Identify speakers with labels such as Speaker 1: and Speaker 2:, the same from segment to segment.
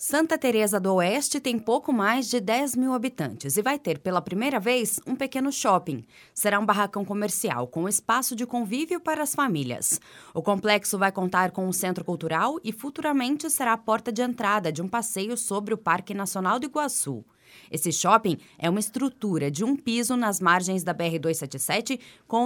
Speaker 1: Santa Teresa do Oeste tem pouco mais de 10 mil habitantes e vai ter pela primeira vez um pequeno shopping. Será um barracão comercial com espaço de convívio para as famílias. O complexo vai contar com um centro cultural e futuramente será a porta de entrada de um passeio sobre o Parque Nacional do Iguaçu. Esse shopping é uma estrutura de um piso nas margens da BR-277 com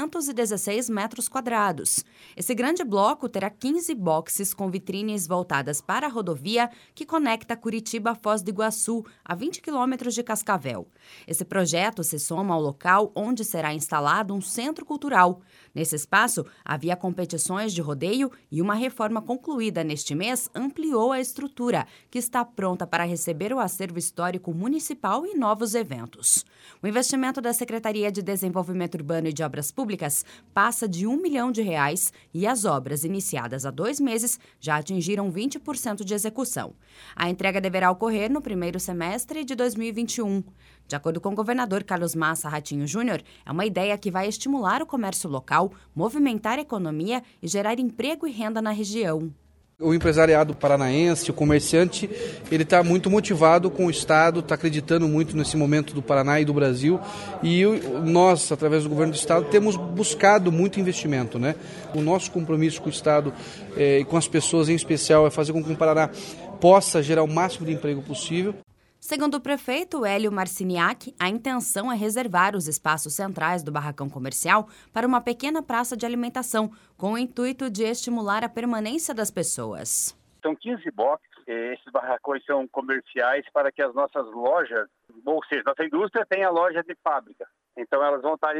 Speaker 1: 916 metros quadrados. Esse grande bloco terá 15 boxes com vitrines voltadas para a rodovia que conecta Curitiba a Foz do Iguaçu, a 20 quilômetros de Cascavel. Esse projeto se soma ao local onde será instalado um centro cultural. Nesse espaço, havia competições de rodeio e uma reforma concluída neste mês ampliou a estrutura, que está pronta para receber o acervo histórico municipal e novos eventos. O investimento da Secretaria de Desenvolvimento Urbano e de Obras Públicas passa de R$1 milhão e as obras iniciadas há 2 meses já atingiram 20% de execução. A entrega deverá ocorrer no primeiro semestre de 2021. De acordo com o governador Carlos Massa Ratinho Júnior, é uma ideia que vai estimular o comércio local, movimentar a economia e gerar emprego e renda na região.
Speaker 2: O empresariado paranaense, o comerciante, ele está muito motivado com o Estado, está acreditando muito nesse momento do Paraná e do Brasil, e nós, através do governo do Estado, temos buscado muito investimento, né? O nosso compromisso com o Estado e com as pessoas em especial é fazer com que o Paraná possa gerar o máximo de emprego possível.
Speaker 1: Segundo o prefeito Hélio Marciniak, a intenção é reservar os espaços centrais do barracão comercial para uma pequena praça de alimentação, com o intuito de estimular a permanência das pessoas.
Speaker 3: São 15 boxes, esses barracões são comerciais para que as nossas lojas, ou seja, nossa indústria tem a loja de fábrica. Então elas vão estar,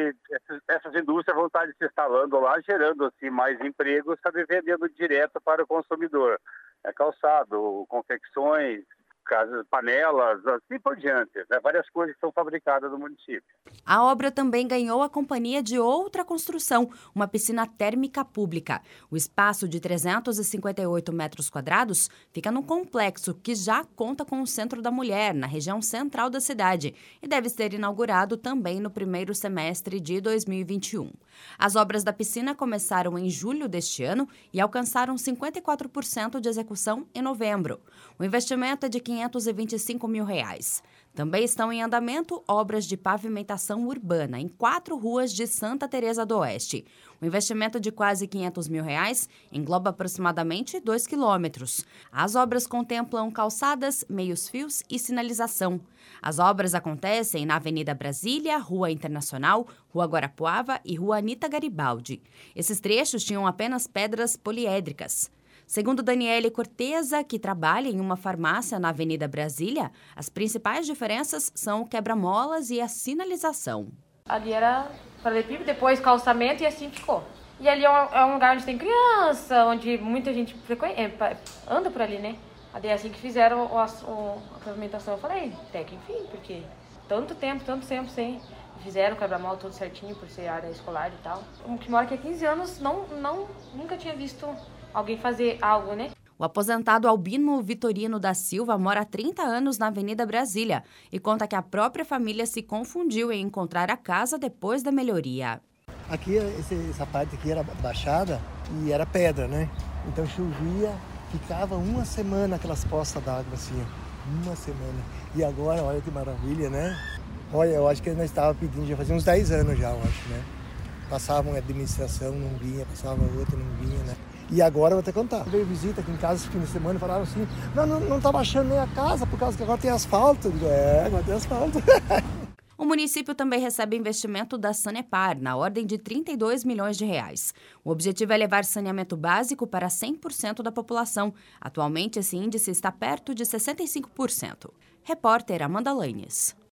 Speaker 3: essas indústrias vão estar se instalando lá, gerando assim, mais empregos, vendendo direto para o consumidor. Calçado, confecções, panelas, assim por diante, né? Várias coisas que são fabricadas no município.
Speaker 1: A obra também ganhou a companhia de outra construção, uma piscina térmica pública. O espaço de 358 metros quadrados fica no complexo que já conta com o Centro da Mulher, na região central da cidade, e deve ser inaugurado também no primeiro semestre de 2021. As obras da piscina começaram em julho deste ano e alcançaram 54% de execução em novembro. O investimento é de R$525 mil. Também estão em andamento obras de pavimentação urbana em 4 ruas de Santa Teresa do Oeste. O investimento de quase R$500 mil engloba aproximadamente 2 quilômetros. As obras contemplam calçadas, meios-fios e sinalização. As obras acontecem na Avenida Brasília, Rua Internacional, Rua Guarapuava e Rua Anita Garibaldi. Esses trechos tinham apenas pedras poliédricas. Segundo Daniele Corteza, que trabalha em uma farmácia na Avenida Brasília, as principais diferenças são o quebra-molas e a sinalização.
Speaker 4: Ali era paralelepípedo, depois calçamento e assim ficou. E ali é um lugar onde tem criança, onde muita gente anda por ali, né? Ali é assim que fizeram a pavimentação. Eu falei, até que enfim, porque tanto tempo sem... Fizeram o quebra-mola todo certinho por ser área escolar e tal. Um que mora aqui há 15 anos nunca tinha visto alguém fazer algo, né?
Speaker 1: O aposentado Albino Vitorino da Silva mora há 30 anos na Avenida Brasília e conta que a própria família se confundiu em encontrar a casa depois da melhoria.
Speaker 5: Aqui, essa parte aqui era baixada e era pedra, né? Então chovia, ficava uma semana aquelas poças d'água assim, uma semana. E agora, olha que maravilha, né? Olha, eu acho que nós estávamos pedindo, já fazia uns 10 anos já, eu acho, né? Passava uma administração, não vinha, passava outra, não vinha, né? E agora eu vou te contar. Veio visita aqui em casa esse fim de semana e falaram assim, não estava achando nem a casa, por causa que agora tem asfalto. Eu digo, agora tem asfalto.
Speaker 1: O município também recebe investimento da Sanepar, na ordem de R$32 milhões. O objetivo é levar saneamento básico para 100% da população. Atualmente, esse índice está perto de 65%. Repórter Amanda Lanes.